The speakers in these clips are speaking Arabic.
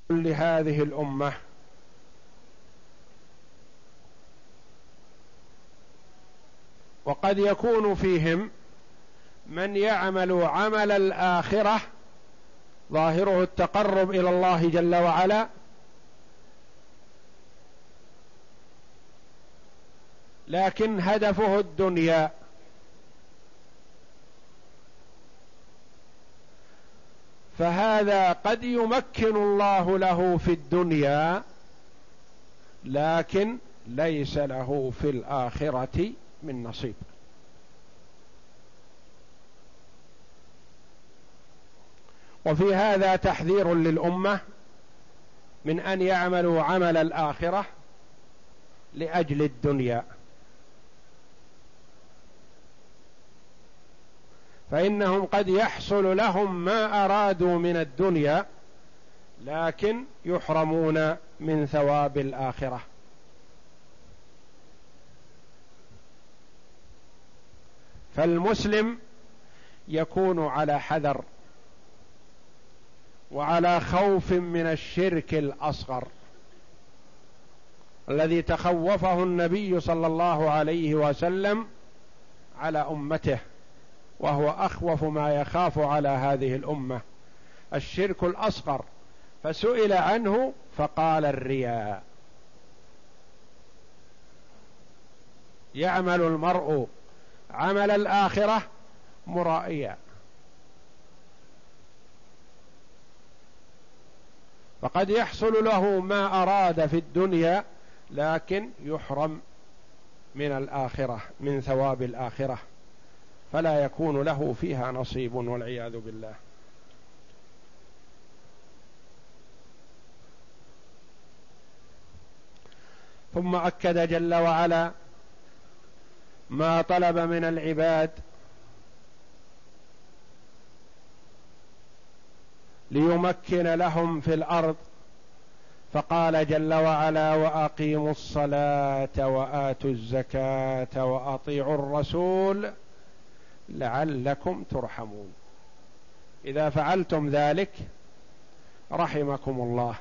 لهذه الأمة وقد يكون فيهم من يعمل عمل الآخرة ظاهره التقرب إلى الله جل وعلا، لكن هدفه الدنيا، فهذا قد يمكن الله له في الدنيا لكن ليس له في الآخرة من نصيب. وفي هذا تحذير للأمة من أن يعملوا عمل الآخرة لأجل الدنيا، فإنهم قد يحصل لهم ما أرادوا من الدنيا لكن يحرمون من ثواب الآخرة. فالمسلم يكون على حذر وعلى خوف من الشرك الأصغر الذي تخوفه النبي صلى الله عليه وسلم على أمته، وهو أخوف ما يخاف على هذه الأمة، الشرك الأصغر، فسئل عنه فقال الرياء. يعمل المرء عمل الآخرة مرائيا، فقد يحصل له ما أراد في الدنيا لكن يحرم من الآخرة، من ثواب الآخرة، فلا يكون له فيها نصيب والعياذ بالله. ثم أكد جل وعلا ما طلب من العباد ليمكن لهم في الأرض، فقال جل وعلا وأقيموا الصلاة وآتوا الزكاة وأطيعوا الرسول لعلكم ترحمون. إذا فعلتم ذلك رحمكم الله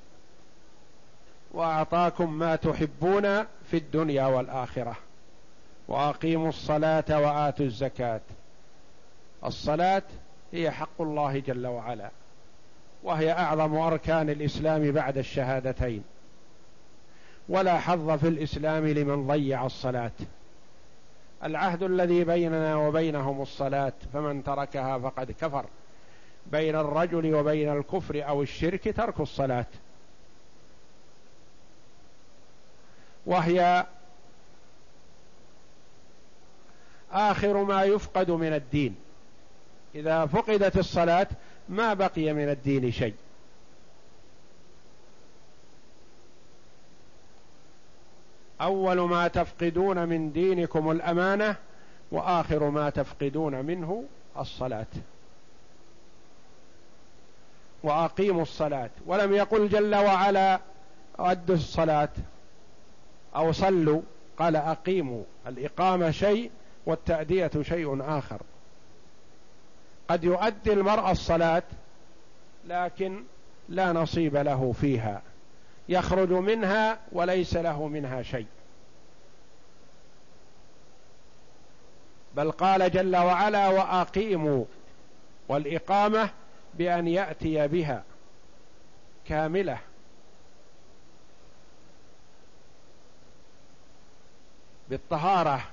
وأعطاكم ما تحبون في الدنيا والآخرة. وأقيموا الصلاة وآتوا الزكاة، الصلاة هي حق الله جل وعلا، وهي أعظم أركان الإسلام بعد الشهادتين، ولا حظ في الإسلام لمن ضيع الصلاة. العهد الذي بيننا وبينهم الصلاة، فمن تركها فقد كفر. بين الرجل وبين الكفر أو الشرك ترك الصلاة، وهي آخر ما يفقد من الدين. إذا فقدت الصلاة ما بقي من الدين شيء. أول ما تفقدون من دينكم الأمانة، وآخر ما تفقدون منه الصلاة. وأقيموا الصلاة، ولم يقل جل وعلا أدوا الصلاة أو صلوا، قال أقيموا. الإقامة شيء والتأدية شيء آخر. قد يؤدي المرء الصلاة لكن لا نصيب له فيها، يخرج منها وليس له منها شيء، بل قال جل وعلا وأقيموا، والإقامة بأن يأتي بها كاملة، بالطهارة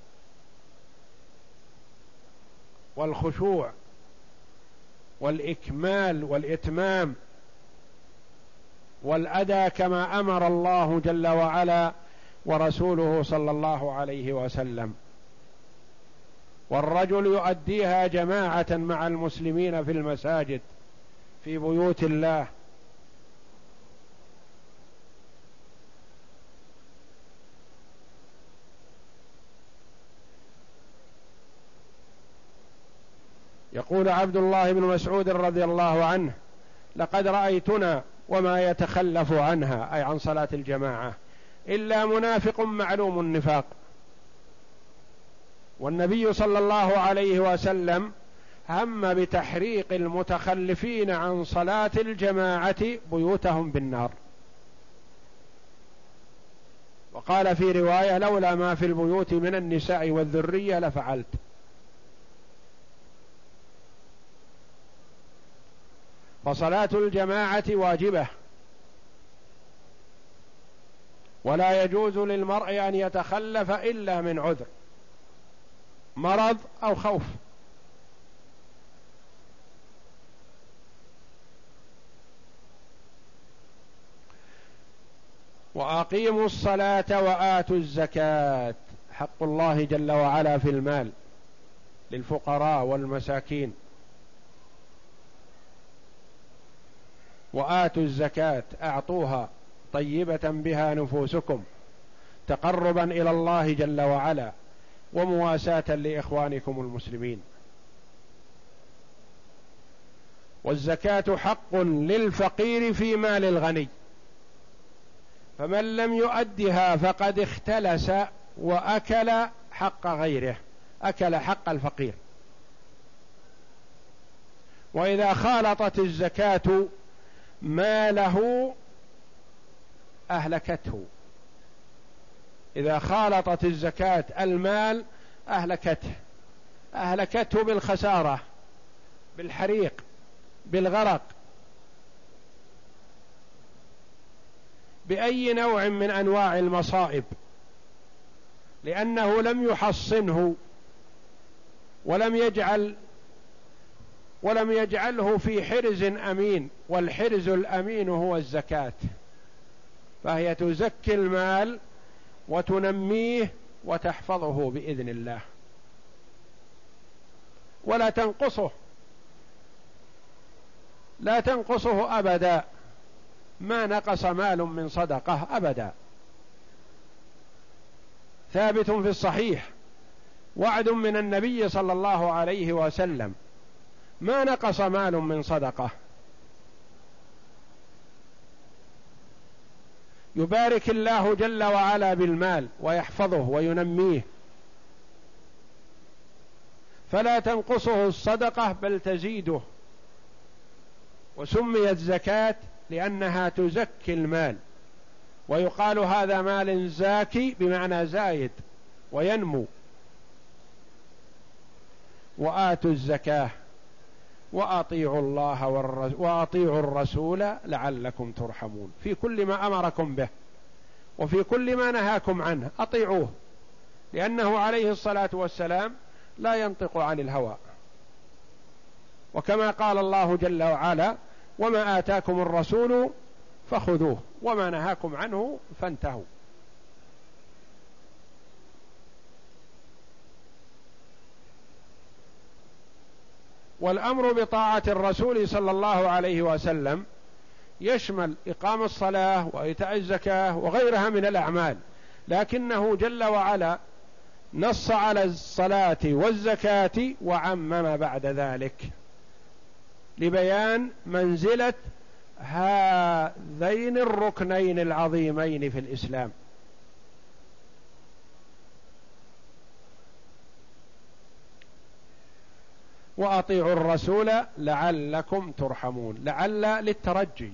والخشوع والإكمال والإتمام والأداء كما أمر الله جل وعلا ورسوله صلى الله عليه وسلم. والرجل يؤديها جماعة مع المسلمين في المساجد في بيوت الله. يقول عبد الله بن مسعود رضي الله عنه لقد رأيتنا وما يتخلف عنها، أي عن صلاة الجماعة، إلا منافق معلوم النفاق. والنبي صلى الله عليه وسلم هم بتحريق المتخلفين عن صلاة الجماعة بيوتهم بالنار. وقال في رواية: لولا ما في البيوت من النساء والذرية لفعلت. فصلاة الجماعة واجبة، ولا يجوز للمرء أن يتخلف إلا من عذر، مرض أو خوف. وأقيموا الصلاة وآتوا الزكاة، حق الله جل وعلا في المال للفقراء والمساكين. وآتوا الزكاة، أعطوها طيبة بها نفوسكم، تقربا إلى الله جل وعلا ومواساة لإخوانكم المسلمين. والزكاة حق للفقير في مال الغني، فمن لم يؤدها فقد اختلس وأكل حق غيره، أكل حق الفقير. وإذا خالطت الزكاة ماله أهلكته، إذا خالطت الزكاة المال أهلكته بالخسارة، بالحريق، بالغرق، بأي نوع من أنواع المصائب، لأنه لم يحصنه ولم يجعله في حرز أمين، والحرز الأمين هو الزكاة. فهي تزكي المال وتنميه وتحفظه بإذن الله، ولا تنقصه، لا تنقصه أبدا، ما نقص مال من صدقة أبدا. ثابت في الصحيح وعد من النبي صلى الله عليه وسلم: ما نقص مال من صدقة. يبارك الله جل وعلا بالمال ويحفظه وينميه، فلا تنقصه الصدقة بل تزيده. وسميت زكاة لأنها تزكي المال، ويقال هذا مال زاكي بمعنى زايد وينمو. وآتوا الزكاة وأطيعوا الله وأطيعوا الرسول لعلكم ترحمون. في كل ما أمركم به وفي كل ما نهاكم عنه أطيعوه، لأنه عليه الصلاة والسلام لا ينطق عن الهوى. وكما قال الله جل وعلا: وما آتاكم الرسول فخذوه وما نهاكم عنه فانتهوا. والأمر بطاعة الرسول صلى الله عليه وسلم يشمل إقام الصلاة وإيتاء الزكاة وغيرها من الأعمال، لكنه جل وعلا نص على الصلاة والزكاة وعمم بعد ذلك لبيان منزلة هذين الركنين العظيمين في الإسلام. وأطيعوا الرسول لعلكم ترحمون، لعل للترجي،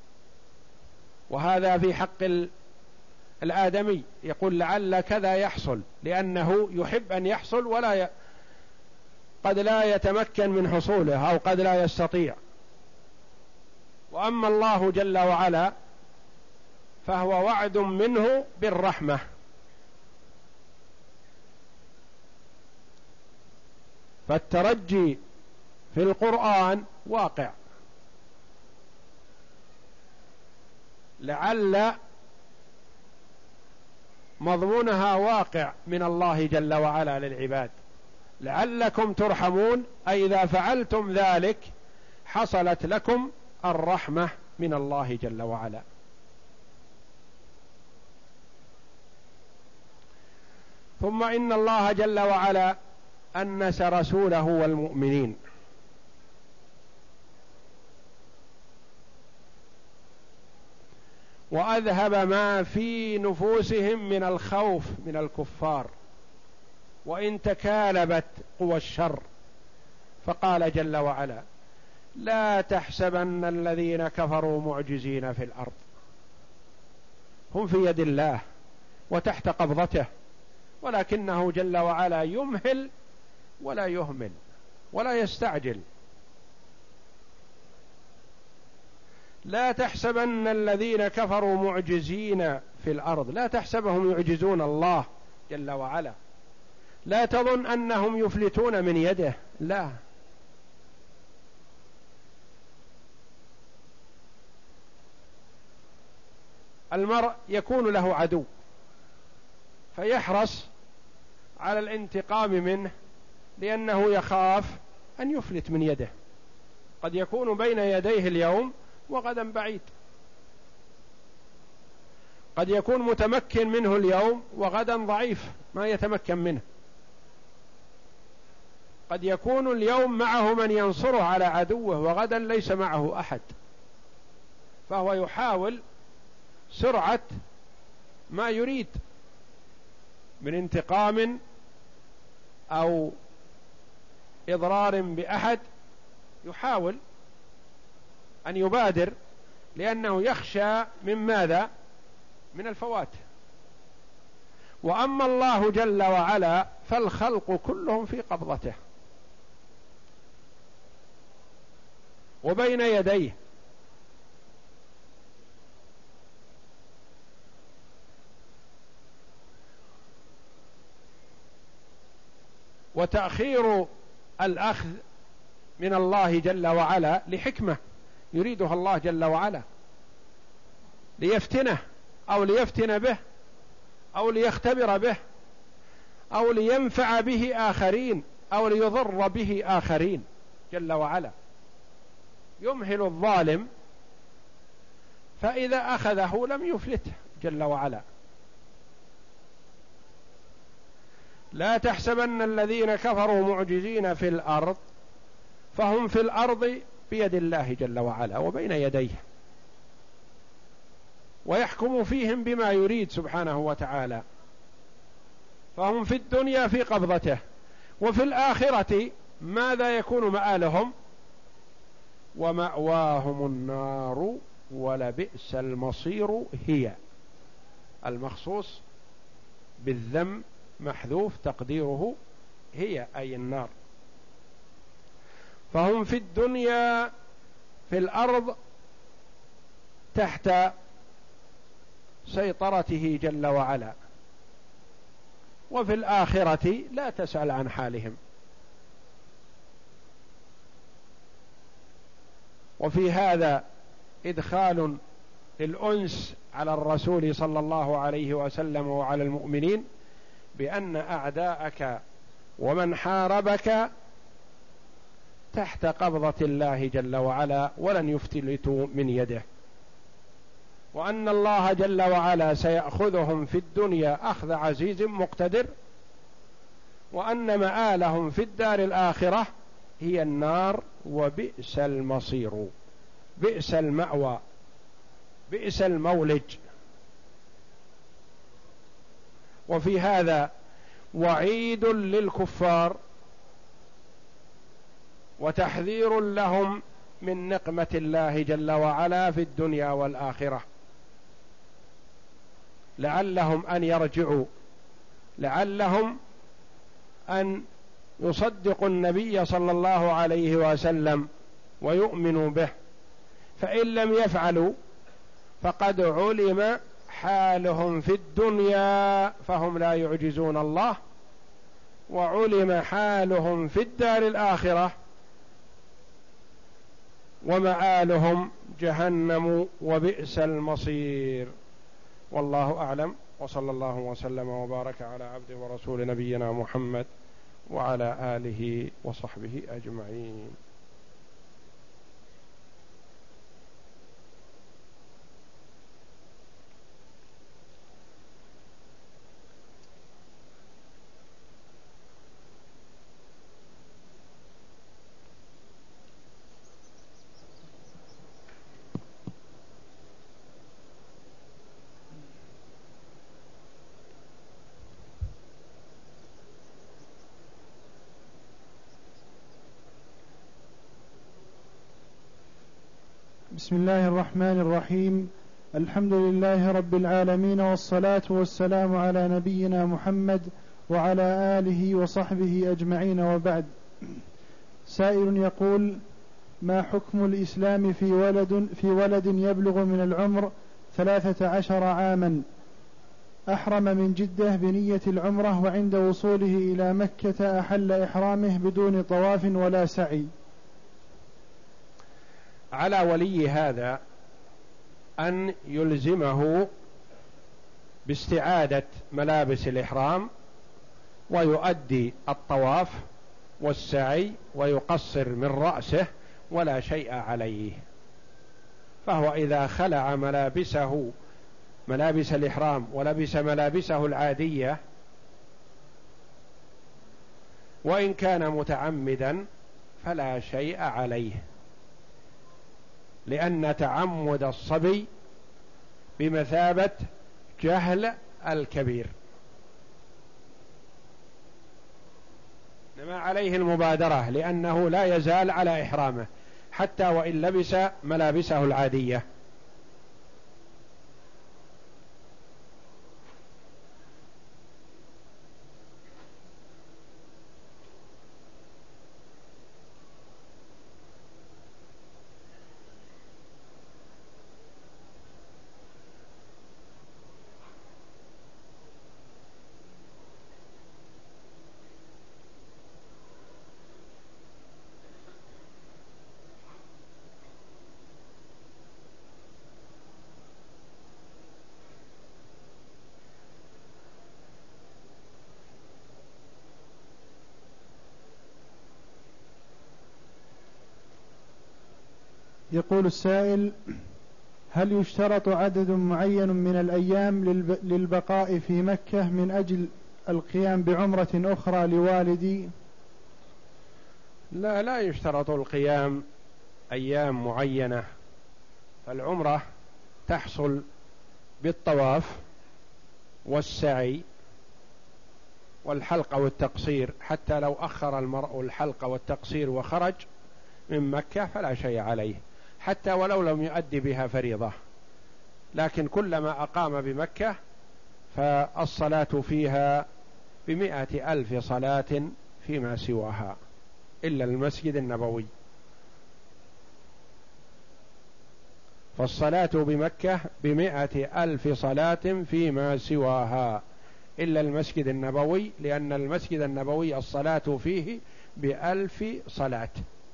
وهذا في حق الآدمي، يقول لعل كذا يحصل لأنه يحب أن يحصل قد لا يتمكن من حصوله أو قد لا يستطيع. وأما الله جل وعلا فهو وعد منه بالرحمة، فالترجي في القرآن واقع، لعل مضمونها واقع من الله جل وعلا للعباد، لعلكم ترحمون، أي إذا فعلتم ذلك حصلت لكم الرحمة من الله جل وعلا. ثم إن الله جل وعلا أنس رسوله والمؤمنين، وأذهب ما في نفوسهم من الخوف من الكفار، وإن تكالبت قوى الشر فقال جل وعلا: لا تحسبن الذين كفروا معجزين في الأرض، هم في يد الله وتحت قبضته، ولكنه جل وعلا يمهل ولا يهمل ولا يستعجل. لا تحسبن الذين كفروا معجزين في الأرض، لا تحسبهم يعجزون الله جل وعلا، لا تظن أنهم يفلتون من يده، لا. المرء يكون له عدو فيحرص على الانتقام منه لأنه يخاف أن يفلت من يده، قد يكون بين يديه اليوم وغدا بعيد، قد يكون متمكن منه اليوم وغدا ضعيف ما يتمكن منه، قد يكون اليوم معه من ينصره على عدوه وغدا ليس معه أحد، فهو يحاول سرعة ما يريد من انتقام أو إضرار بأحد، يحاول أن يبادر لأنه يخشى من ماذا؟ من الفوات. وأما الله جل وعلا فالخلق كلهم في قبضته وبين يديه، وتأخير الأخذ من الله جل وعلا لحكمة يريدها الله جل وعلا، ليفتنه أو ليفتن به أو ليختبر به أو لينفع به آخرين أو ليضر به آخرين جل وعلا. يمهل الظالم فإذا أخذه لم يفلته جل وعلا. لا تحسبن الذين كفروا معجزين في الأرض، فهم في الأرض بيد الله جل وعلا وبين يديه، ويحكم فيهم بما يريد سبحانه وتعالى، فهم في الدنيا في قبضته، وفي الآخرة ماذا يكون مآلهم؟ ومأواهم النار ولبئس المصير. هي المخصوص بالذم محذوف تقديره هي أي النار. فهم في الدنيا في الأرض تحت سيطرته جل وعلا، وفي الآخرة لا تسأل عن حالهم. وفي هذا إدخال الأنس على الرسول صلى الله عليه وسلم وعلى المؤمنين بأن أعداءك ومن حاربك تحت قبضة الله جل وعلا ولن يفتلتوا من يده، وأن الله جل وعلا سيأخذهم في الدنيا أخذ عزيز مقتدر، وأن مآلهم في الدار الآخرة هي النار، وبئس المصير، بئس المأوى، بئس المولج. وفي هذا وعيد للكفار وتحذير لهم من نقمة الله جل وعلا في الدنيا والآخرة، لعلهم أن يرجعوا، لعلهم أن يصدقوا النبي صلى الله عليه وسلم ويؤمنوا به، فإن لم يفعلوا فقد علم حالهم في الدنيا فهم لا يعجزون الله، وعلم حالهم في الدار الآخرة ومآلهم جهنم وبئس المصير. والله أعلم، وصلى الله وسلم وبارك على عبده ورسول نبينا محمد وعلى آله وصحبه أجمعين. بسم الله الرحمن الرحيم. الحمد لله رب العالمين، والصلاة والسلام على نبينا محمد وعلى آله وصحبه أجمعين، وبعد. سائل يقول: ما حكم الإسلام في ولد يبلغ من العمر 13 عاما، أحرم من جدة بنية العمرة، وعند وصوله إلى مكة أحل إحرامه بدون طواف ولا سعي؟ على ولي هذا أن يلزمه باستعادة ملابس الإحرام، ويؤدي الطواف والسعي، ويقصر من رأسه ولا شيء عليه. فهو إذا خلع ملابس الإحرام ولبس ملابسه العادية، وإن كان متعمدا فلا شيء عليه، لأن تعمد الصبي بمثابة جهل الكبير، إنما عليه المبادرة، لأنه لا يزال على إحرامه حتى وإن لبس ملابسه العادية. يقول السائل: هل يشترط عدد معين من الأيام للبقاء في مكة من أجل القيام بعمرة أخرى لوالدي؟ لا يشترط القيام أيام معينة، فالعمرة تحصل بالطواف والسعي والحلق والتقصير، حتى لو أخر المرء الحلق والتقصير وخرج من مكة فلا شيء عليه، حتى ولو لم يؤدي بها فريضة، لكن كلما أقام بمكة فالصلاة فيها ب100,000 صلاة فيما سواها إلا المسجد النبوي. فالصلاة بمكة ب100,000 صلاة فيما سواها إلا المسجد النبوي، لأن المسجد النبوي الصلاة فيه ب1000 صلاة،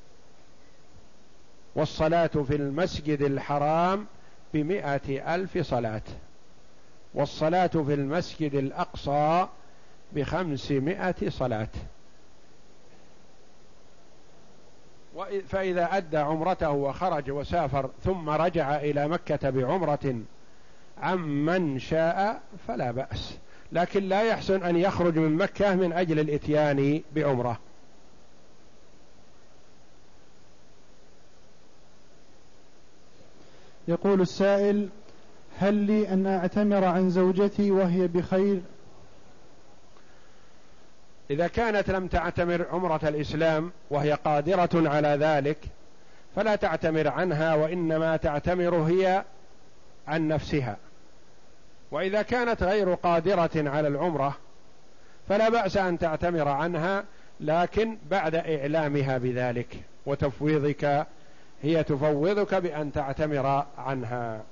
والصلاة في المسجد الحرام ب100,000 صلاة، والصلاة في المسجد الأقصى ب500 صلاة. فإذا أدى عمرته وخرج وسافر ثم رجع إلى مكة بعمرة عمن شاء فلا بأس، لكن لا يحسن أن يخرج من مكة من أجل الإتيان بعمرة. يقول السائل: هل لي أن أعتمر عن زوجتي وهي بخير؟ إذا كانت لم تعتمر عمرة الإسلام وهي قادرة على ذلك فلا تعتمر عنها، وإنما تعتمر هي عن نفسها. وإذا كانت غير قادرة على العمرة فلا بأس أن تعتمر عنها، لكن بعد إعلامها بذلك وتفويضك، هي تفوضك بأن تعتمر عنها.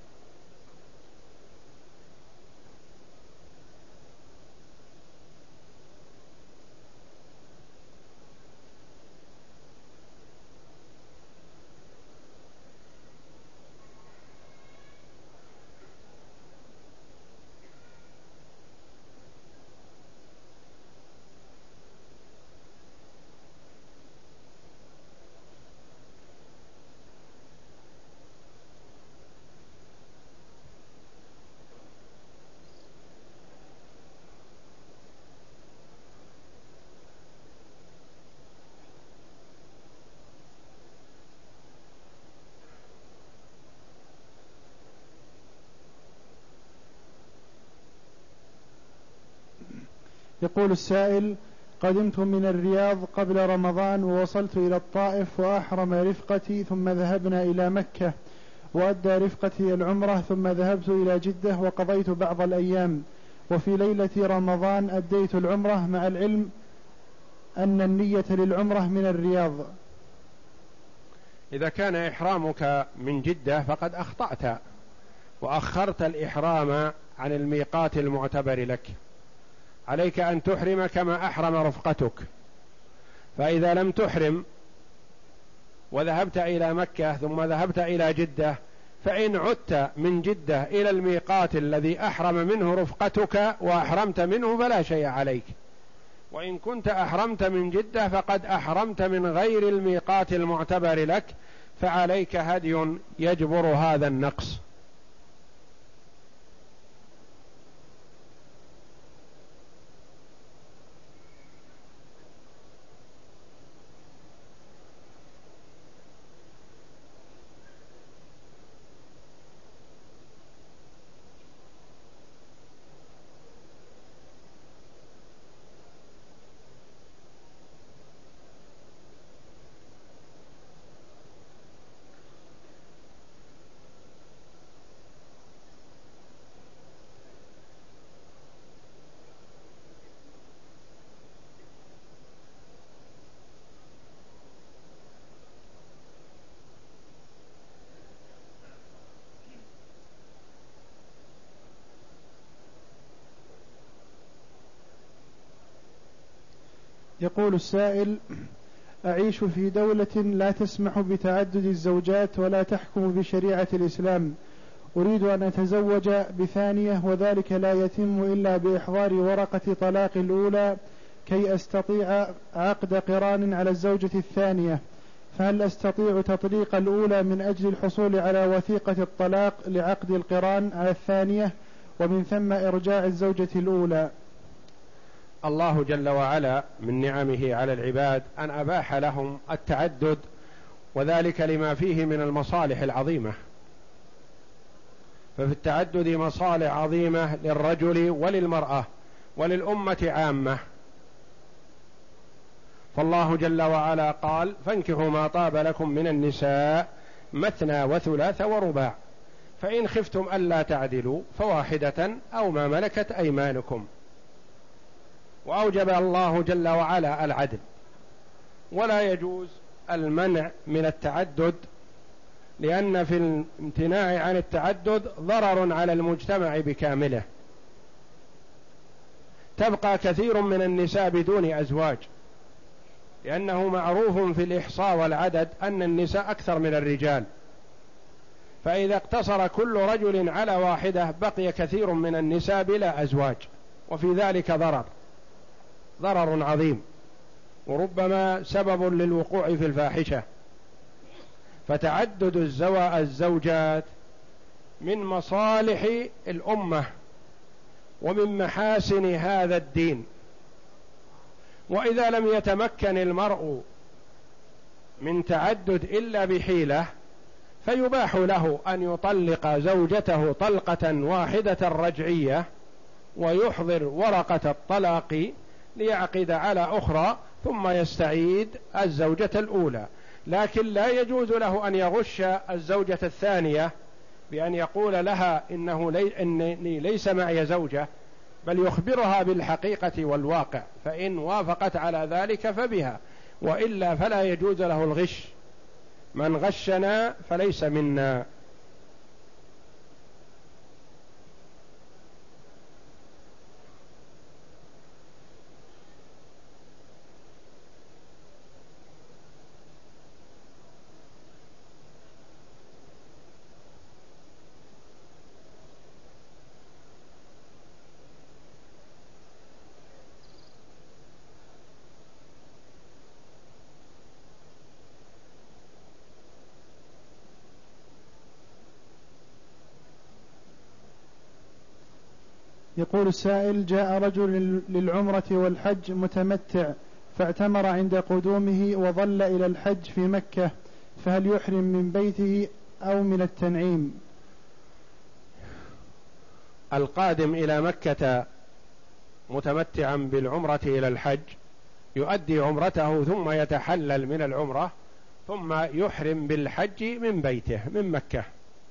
يقول السائل: قدمت من الرياض قبل رمضان ووصلت إلى الطائف وأحرم رفقتي، ثم ذهبنا إلى مكة وأدى رفقتي العمرة، ثم ذهبت إلى جدة وقضيت بعض الأيام، وفي ليلة رمضان أديت العمرة، مع العلم أن النية للعمرة من الرياض. إذا كان إحرامك من جدة فقد أخطأت وأخرت الإحرام عن الميقات المعتبر لك، عليك أن تحرم كما أحرم رفقتك. فإذا لم تحرم وذهبت إلى مكة ثم ذهبت إلى جدة، فإن عدت من جدة إلى الميقات الذي أحرم منه رفقتك وأحرمت منه فلا شيء عليك، وإن كنت أحرمت من جدة فقد أحرمت من غير الميقات المعتبر لك، فعليك هدي يجبر هذا النقص. يقول السائل: أعيش في دولة لا تسمح بتعدد الزوجات ولا تحكم بشريعة الإسلام، أريد أن أتزوج بثانية، وذلك لا يتم إلا بإحضار ورقة طلاق الأولى كي أستطيع عقد قران على الزوجة الثانية، فهل أستطيع تطليق الأولى من أجل الحصول على وثيقة الطلاق لعقد القران على الثانية، ومن ثم إرجاع الزوجة الأولى؟ الله جل وعلا من نعمه على العباد أن أباح لهم التعدد، وذلك لما فيه من المصالح العظيمة. ففي التعدد مصالح عظيمة للرجل وللمرأة وللأمة عامة. فالله جل وعلا قال: فانكحوا ما طاب لكم من النساء مثنى وثلاث ورباع، فإن خفتم ألا تعدلوا فواحدة أو ما ملكت أيمانكم. وأوجب الله جل وعلا العدل، ولا يجوز المنع من التعدد، لأن في الامتناع عن التعدد ضرر على المجتمع بكامله. تبقى كثير من النساء بدون أزواج، لأنه معروف في الإحصاء والعدد أن النساء أكثر من الرجال، فإذا اقتصر كل رجل على واحدة بقي كثير من النساء بلا أزواج، وفي ذلك ضرر عظيم، وربما سبب للوقوع في الفاحشة. فتعدد الزوجات من مصالح الأمة ومن محاسن هذا الدين. وإذا لم يتمكن المرء من تعدد إلا بحيلة، فيباح له أن يطلق زوجته طلقة واحدة رجعية ويحضر ورقة الطلاق ليعقد على أخرى ثم يستعيد الزوجة الأولى. لكن لا يجوز له أن يغش الزوجة الثانية بأن يقول لها إني ليس معي زوجة، بل يخبرها بالحقيقة والواقع، فإن وافقت على ذلك فبها، وإلا فلا يجوز له الغش. من غشنا فليس منا. يقول السائل: جاء رجل للعمرة والحج متمتع، فاعتمر عند قدومه وظل إلى الحج في مكة، فهل يحرم من بيته أو من التنعيم؟ القادم إلى مكة متمتعا بالعمرة إلى الحج يؤدي عمرته ثم يتحلل من العمرة ثم يحرم بالحج من بيته من مكة،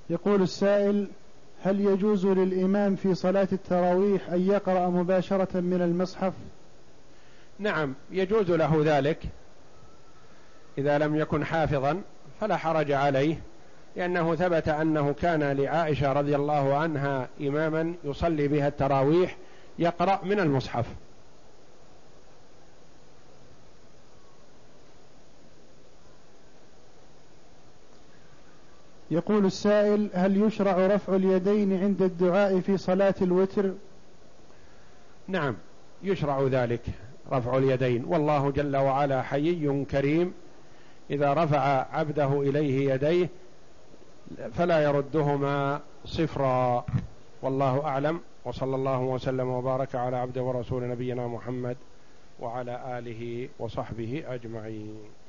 يقول السائل: هل يجوز للإمام في صلاة التراويح أن يقرأ مباشرة من المصحف؟ نعم، يجوز له ذلك إذا لم يكن حافظا فلا حرج عليه، لأنه ثبت أنه كان لعائشة رضي الله عنها إماما يصلي بها التراويح يقرأ من المصحف. يقول السائل: هل يشرع رفع اليدين عند الدعاء في صلاة الوتر؟ نعم، يشرع ذلك رفع اليدين، والله جل وعلا حيي كريم، إذا رفع عبده إليه يديه فلا يردهما صفرا. والله أعلم، وصلى الله وسلم وبارك على عبده ورسول نبينا محمد وعلى آله وصحبه أجمعين.